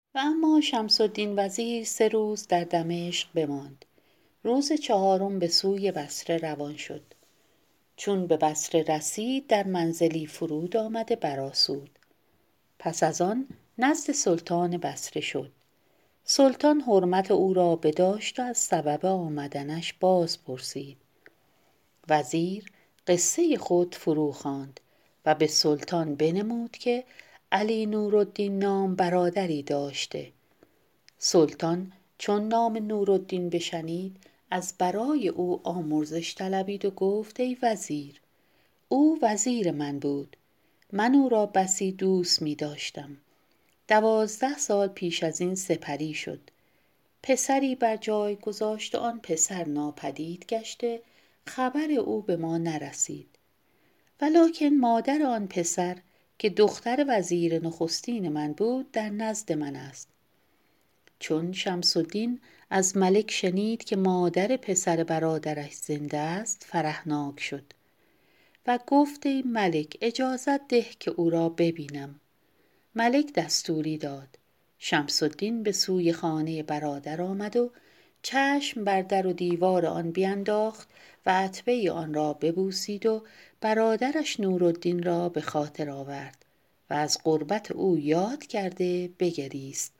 و اما شمس الدین وزیر 3 روز در دمشق بماند. روز 4 به سوی بصره روان شد. چون به بصره رسید در منزلی فرود آمده برآسود. پس از آن نزد سلطان بصره شد. سلطان حرمت او را بداشت و از سبب آمدنش باز پرسید. وزیر قصه خود فرو خواند و به سلطان بنمود که علی نورالدین نام برادری داشته. سلطان چون نام نورالدین بشنید از برای او آمرزش طلبید و گفت ای وزیر، او وزیر من بود. من او را بسی دوست می داشتم. 12 سال پیش از این سپری شد. پسری بر جای گذاشت و آن پسر ناپدید گشته، خبر او به ما نرسید. ولکن مادر آن پسر که دختر وزیر نخستین من بود در نزد من است. چون شمس الدین از ملک شنید که مادر پسر برادرش زنده است فرحناک شد و گفت ای ملک اجازت ده که او را ببینم. ملک دستوری داد. شمس الدین به سوی خانه برادر آمد و چشم بر در و دیوار آن بینداخت و عتبه آن را ببوسید و برادرش نورالدین را به خاطر آورد و از قربت او یاد کرده بگریست.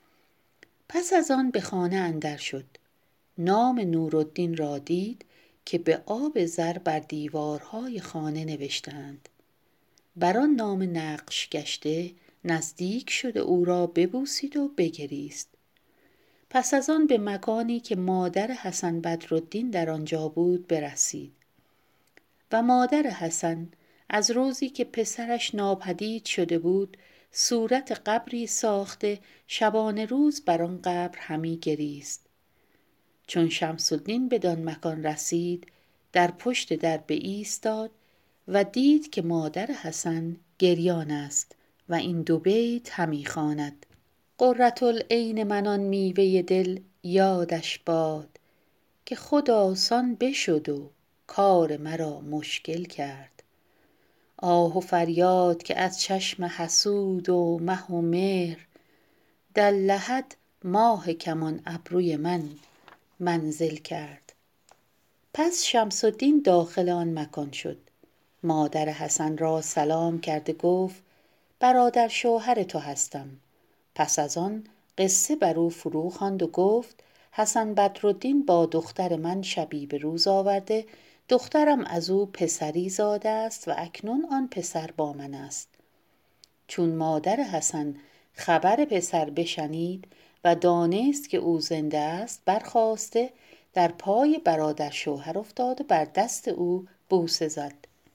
پس از آن به خانه اندر شد. نام نورالدین را دید که به آب زر بر دیوارهای خانه نوشتند. بر آن نام نقش گشته نزدیک شد او را ببوسید و بگریست. پس از آن به مکانی که مادر حسن بدرالدین در آنجا بود برسید. و مادر حسن از روزی که پسرش ناپدید شده بود صورت قبری ساخته شبانه روز بر آن قبر همی گریست. چون شمس الدین بدان مکان رسید در پشت در بایستاد و دید که مادر حسن گریان است و این 2 بیت همی خواند: قرةالعین من آن میوه دل یادش باد، که خود آسان بشد و کار مرا مشکل کرد. آه و فریاد که از چشم حسود و مه و مهر، در لحد ماه کمان ابروی من منزل کرد. پس شمس الدین داخل آن مکان شد. مادر حسن را سلام کرده گفت برادر شوهر تو هستم. پس از آن قصه بر او فرو خواند و گفت حسن بدرالدین با دختر من شبی به روز آورده، دخترم از او پسری زاده است و اکنون آن پسر با من است. چون مادر حسن خبر پسر بشنید و دانست که او زنده است برخاسته در پای برادر شوهر افتاد و بر دست او بوسه زد.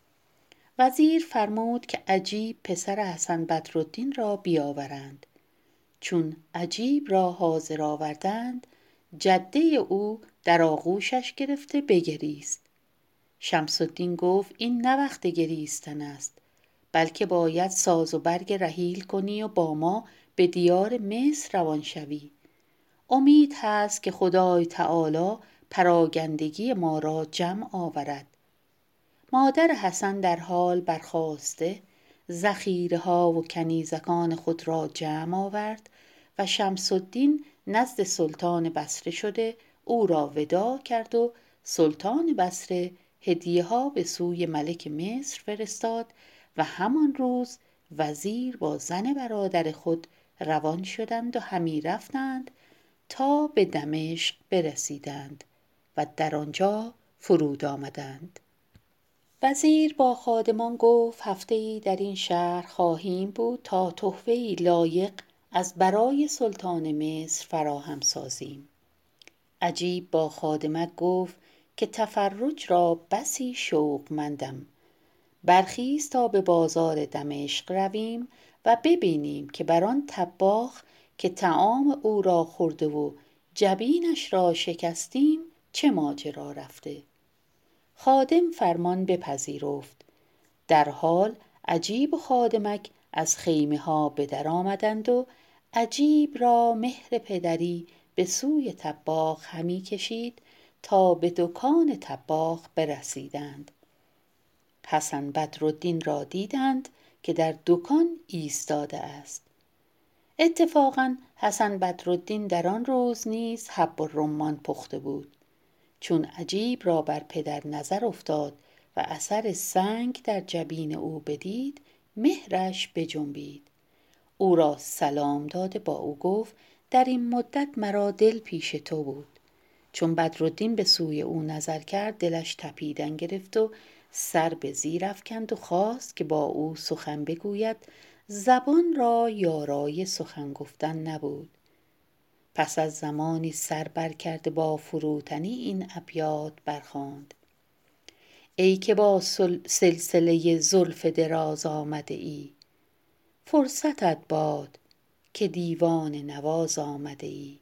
وزیر فرمود که عجیب پسر حسن بدرالدین را بیاورند. چون عجیب را حاضر آوردند جده او در آغوشش گرفته بگریست. شمس الدین گفت این نه وقت گریستن است، بلکه باید ساز و برگ رحیل کنی و با ما به دیار مصر روان شوی. امید هست که خدای تعالی پراگندگی ما را جمع آورد. مادر حسن در حال برخاسته ذخیره ها و کنیزکان خود را جمع آورد و شمس الدین نزد سلطان بصره شده او را وداع کرد و سلطان بصره هدیه ها به سوی ملک مصر فرستاد و همان روز وزیر با زن برادر خود روان شدند و همی رفتند تا به دمشق برسیدند و در آنجا فرود آمدند. وزیر با خادمان گفت هفته‌ای در این شهر خواهیم بود تا تحفه‌ای لایق از برای سلطان مصر فراهم سازیم. عجیب با خادمک گفت که تفرج را بسی شوقمندم. برخیز تا به بازار دمشق رویم و ببینیم که بر آن طباخ که طعام او را خورده و جبینش را شکستیم چه ماجرا رفته. خادم فرمان بپذیرفت. در حال عجیب و خادمک از خیمه ها به در آمدند و عجیب را مهر پدری به سوی طباخ همی کشید تا به دکان طباخ برسیدند. حسن بدرالدین را دیدند که در دکان ایستاده است. اتفاقا حسن بدرالدین در آن روز نیز حب الرمان پخته بود. چون عجیب را بر پدر نظر افتاد و اثر سنگ در جبین او بدید، مهرش بجنبید. او را سلام داده با او گفت در این مدت مرا دل پیش تو بود. چون بدرالدین به سوی او نظر کرد، دلش تپیدن گرفت و سر به زیر افکند و خواست که با او سخن بگوید، زبان را یارای سخن گفتن نبود. پس از زمانی سر بر کرده با فروتنی این ابیات برخواند: ای که با سلسله زلف دراز آمده ای، فرصتت باد که دیوان نواز آمده ای.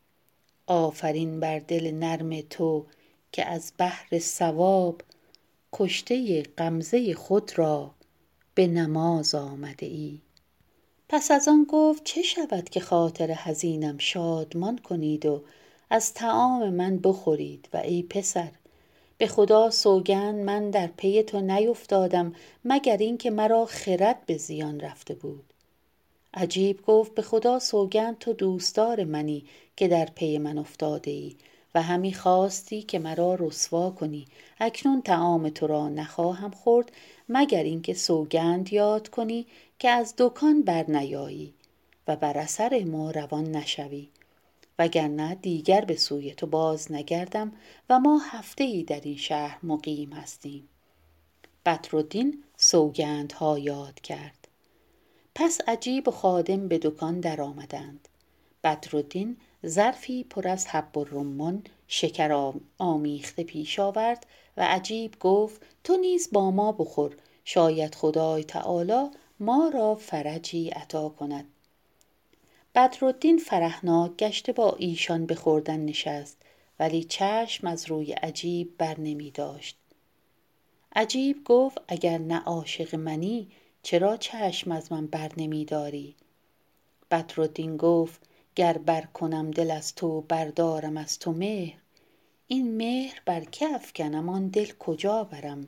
آفرین بر دل نرم تو که از بهر ثواب، کشته غمزه خود را به نماز آمده ای. پس از آن گفت چه شود که خاطر حزینم شادمان کنید و از طعام من بخورید؟ و ای پسر، به خدا سوگند من در پی تو نیفتادم مگر این که مرا خرد به زیان رفته بود. عجیب گفت به خدا سوگند تو دوستدار منی که در پی من افتاده ای و همی خواستی که مرا رسوا کنی. اکنون طعام تو را نخواهم خورد مگر اینکه سوگند یاد کنی که از دکان بر نیایی و بر اثر ما روان نشوی، وگرنه دیگر به سوی تو باز نگردم و ما هفته‌ای در این شهر مقیم هستیم. بدرالدین سوگندها یاد کرد. پس عجیب و خادم به دکان در آمدند. بدرالدین ظرفی پر از حب الرمان شکر آمیخته پیش آورد و عجیب گفت تو نیز با ما بخور، شاید خدای تعالی ما را فرجی عطا کند. بدرالدین فرحناک گشته با ایشان به خوردن نشست، ولی چشم از روی عجیب بر نمی داشت. عجیب گفت اگر نه عاشق منی چرا چشم از من بر نمی داری؟ بدرالدین گفت گر بر کنم دل از تو بردارم از تو مهر، این مهر بر که افکنم آن دل کجا برم؟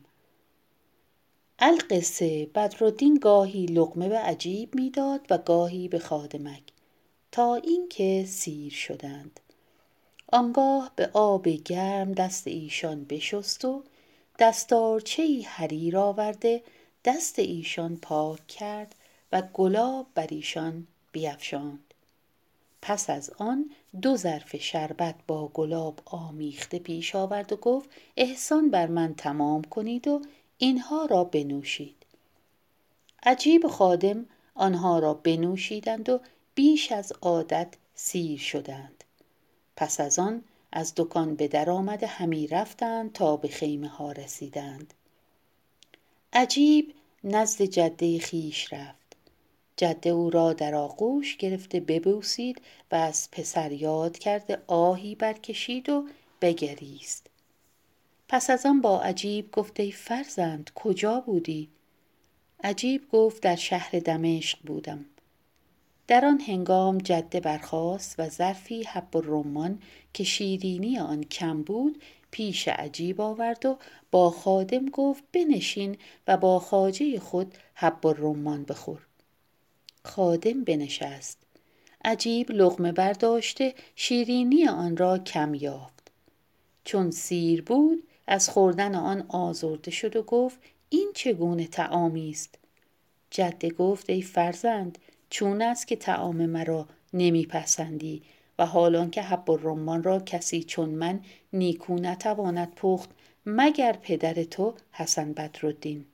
القصه بدرالدین گاهی لقمه به عجیب میداد و گاهی به خادمک تا اینکه سیر شدند. آنگاه به آب گرم دست ایشان بشست و دستارچه‌ای حریر آورده دست ایشان پاک کرد و گلاب بر ایشان بیفشاند. پس از آن 2 ظرف شربت با گلاب آمیخته پیش آورد و گفت احسان بر من تمام کنید و اینها را بنوشید. عجیب و خادم آنها را بنوشیدند و بیش از عادت سیر شدند. پس از آن از دکان به در آمده همی رفتند تا به خیمه ها رسیدند. عجیب نزد جده خویش رفت. جده او را در آغوش گرفته ببوسید و از پسر یاد کرده آهی برکشید و بگریست. پس از آن با عجیب گفت ای فرزند کجا بودی؟ عجیب گفت در شهر دمشق بودم. در آن هنگام جده برخاست و ظرفی حب الرمان که شیرینی آن کم بود پیش عجیب آورد و با خادم گفت بنشین و با خواجه خود حب الرمان بخور. خادم بنشست. عجیب لقمه برداشته شیرینی آن را کم یافت. چون سیر بود از خوردن آن آزرده شد و گفت این چگونه طعامی است؟ جده گفت ای فرزند چون است که طعام مرا نمیپسندی و حالان که حب الرمان را کسی چون من نیکو نتواند پخت مگر پدر تو حسن بدرالدین.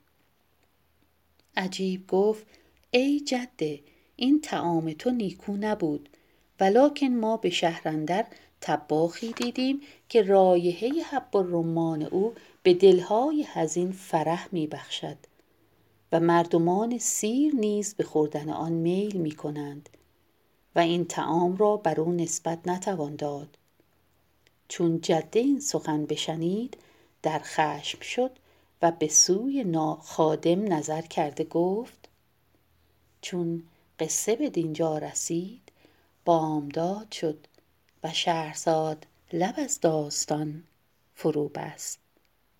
عجیب گفت ای جده این طعام تو نیکو نبود، ولکن ما به شهر اندر طباخی دیدیم که رایحه حب الرمان او به دلهای حزین فرح میبخشد و مردمان سیر نیز به خوردن آن میل می کنند و این طعام را بر او نسبت نتوان داد. چون جده این سخن بشنید در خشم شد و به سوی خادم نظر کرده گفت چون قصه به دینجا رسید بامداد شد و شهرزاد لب از داستان فرو بست.